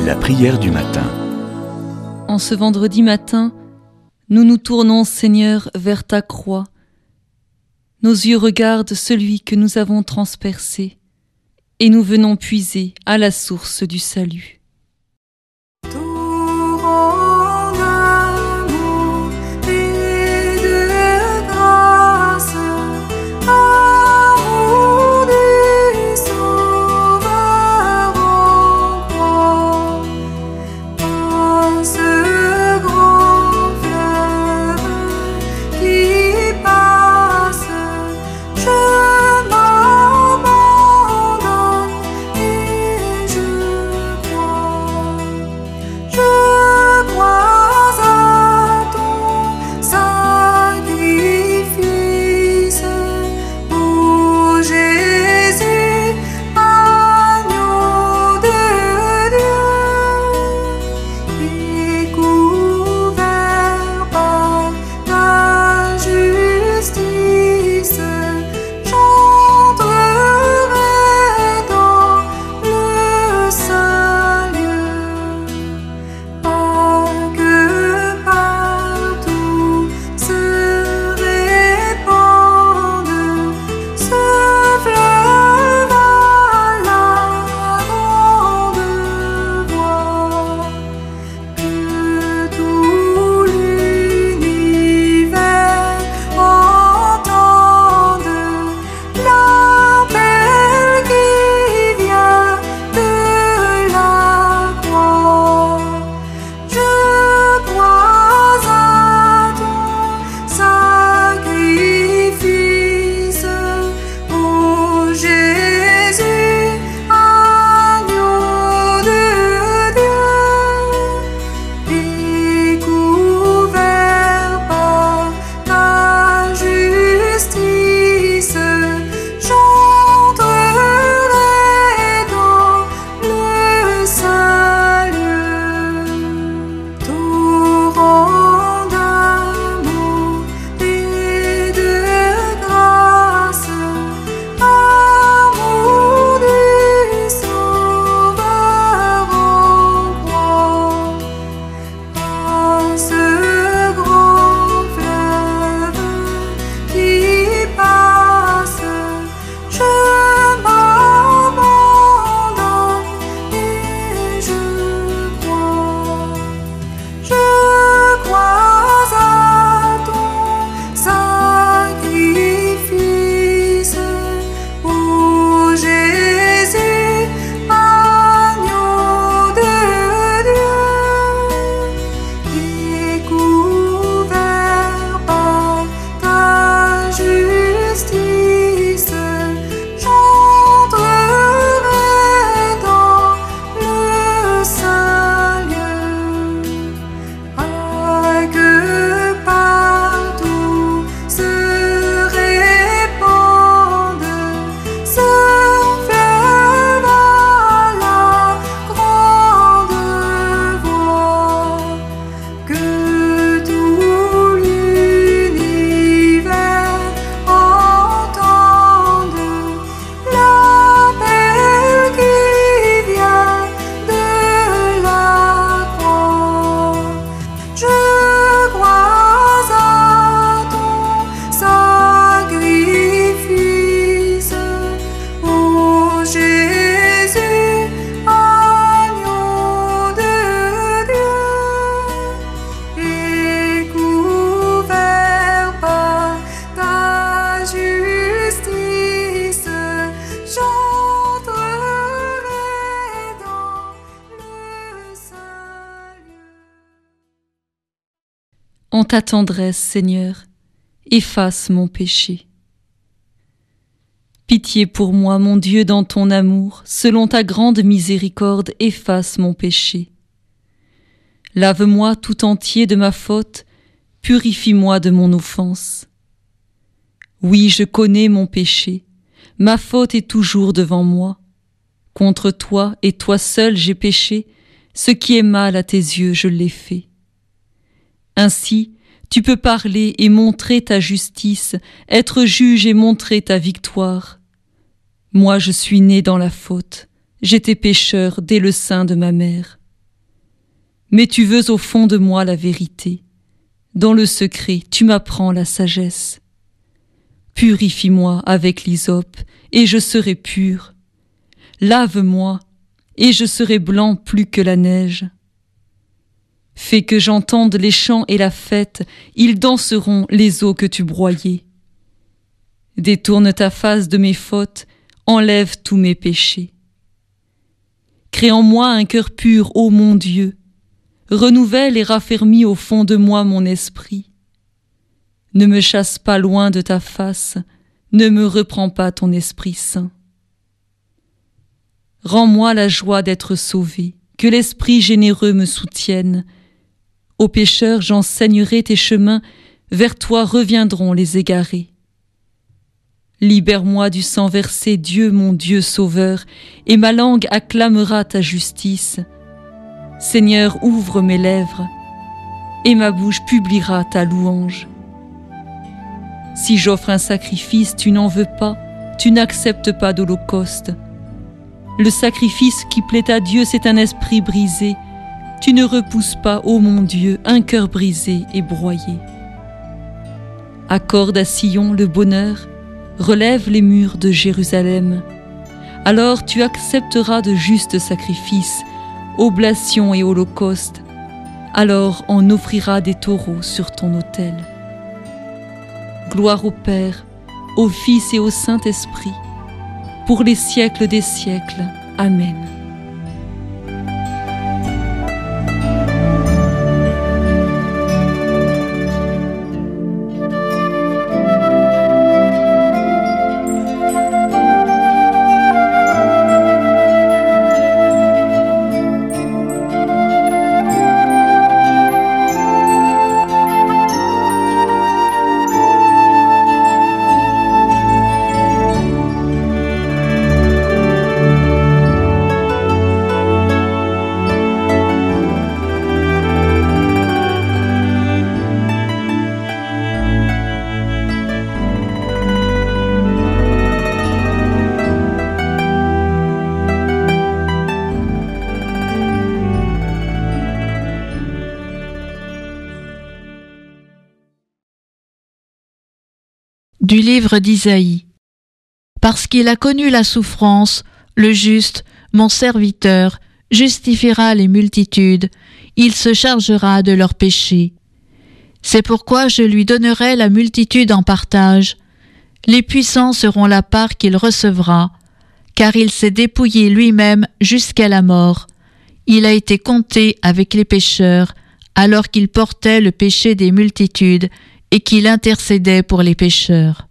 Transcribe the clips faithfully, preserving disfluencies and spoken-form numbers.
La prière du matin. En ce vendredi matin, nous nous tournons, Seigneur, vers ta croix. Nos yeux regardent celui que nous avons transpercé, et nous venons puiser à la source du salut. En ta tendresse, Seigneur, efface mon péché. Pitié pour moi, mon Dieu, dans ton amour, selon ta grande miséricorde, efface mon péché. Lave-moi tout entier de ma faute, purifie-moi de mon offense. Oui, je connais mon péché, ma faute est toujours devant moi. Contre toi et toi seul j'ai péché, ce qui est mal à tes yeux je l'ai fait. Ainsi, tu peux parler et montrer ta justice, être juge et montrer ta victoire. Moi je suis né dans la faute, j'étais pécheur dès le sein de ma mère. Mais tu veux au fond de moi la vérité. Dans le secret, tu m'apprends la sagesse. Purifie-moi avec l'hysope, et je serai pur. Lave-moi, et je serai blanc plus que la neige. Fais que j'entende les chants et la fête, ils danseront les eaux que tu broyais. Détourne ta face de mes fautes, enlève tous mes péchés. Crée en moi un cœur pur, ô mon Dieu. Renouvelle et raffermis au fond de moi mon esprit. Ne me chasse pas loin de ta face, ne me reprends pas ton Esprit Saint. Rends-moi la joie d'être sauvé, que l'Esprit généreux me soutienne. Aux pécheurs j'enseignerai tes chemins, vers toi reviendront les égarés. Libère-moi du sang versé, Dieu mon Dieu sauveur, et ma langue acclamera ta justice. Seigneur, ouvre mes lèvres, et ma bouche publiera ta louange. Si j'offre un sacrifice, tu n'en veux pas, tu n'acceptes pas d'holocauste. Le sacrifice qui plaît à Dieu, c'est un esprit brisé. Tu ne repousses pas, ô mon Dieu, un cœur brisé et broyé. Accorde à Sion le bonheur, relève les murs de Jérusalem. Alors tu accepteras de justes sacrifices, oblations et holocaustes. Alors on offrira des taureaux sur ton autel. Gloire au Père, au Fils et au Saint-Esprit, pour les siècles des siècles. Amen. Du livre d'Isaïe. Parce qu'il a connu la souffrance, le juste, mon serviteur, justifiera les multitudes, il se chargera de leurs péchés. C'est pourquoi je lui donnerai la multitude en partage. Les puissants seront la part qu'il recevra, car il s'est dépouillé lui-même jusqu'à la mort. Il a été compté avec les pécheurs, alors qu'il portait le péché des multitudes, et qu'il intercédait pour les pécheurs.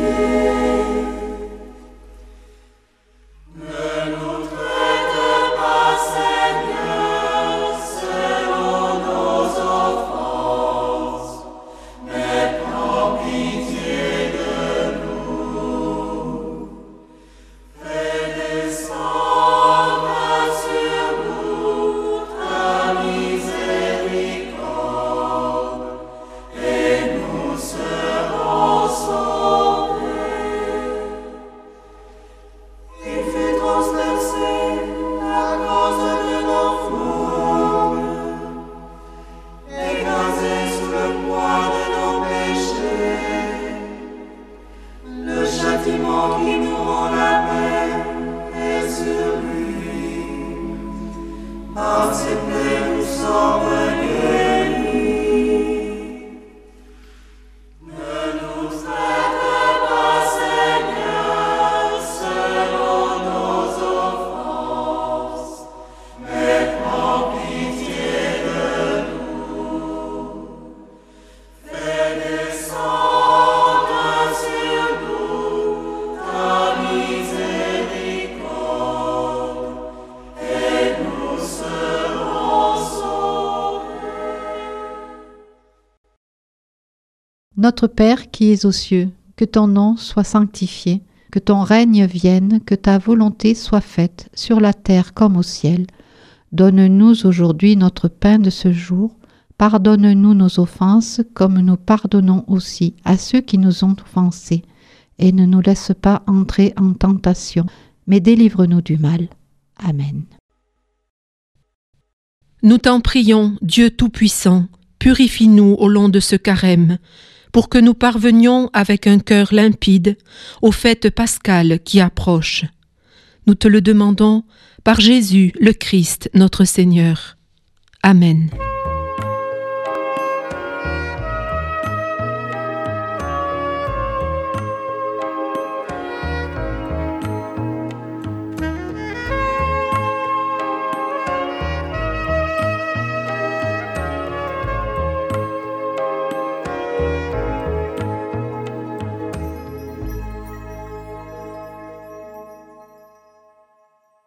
Ne nous traite pas Notre Père qui es aux cieux, que ton nom soit sanctifié, que ton règne vienne, que ta volonté soit faite, sur la terre comme au ciel. Donne-nous aujourd'hui notre pain de ce jour. Pardonne-nous nos offenses, comme nous pardonnons aussi à ceux qui nous ont offensés. Et ne nous laisse pas entrer en tentation, mais délivre-nous du mal. Amen. Nous t'en prions, Dieu Tout-Puissant, purifie-nous au long de ce carême, pour que nous parvenions avec un cœur limpide aux fêtes pascales qui approchent. Nous te le demandons par Jésus le Christ, notre Seigneur. Amen.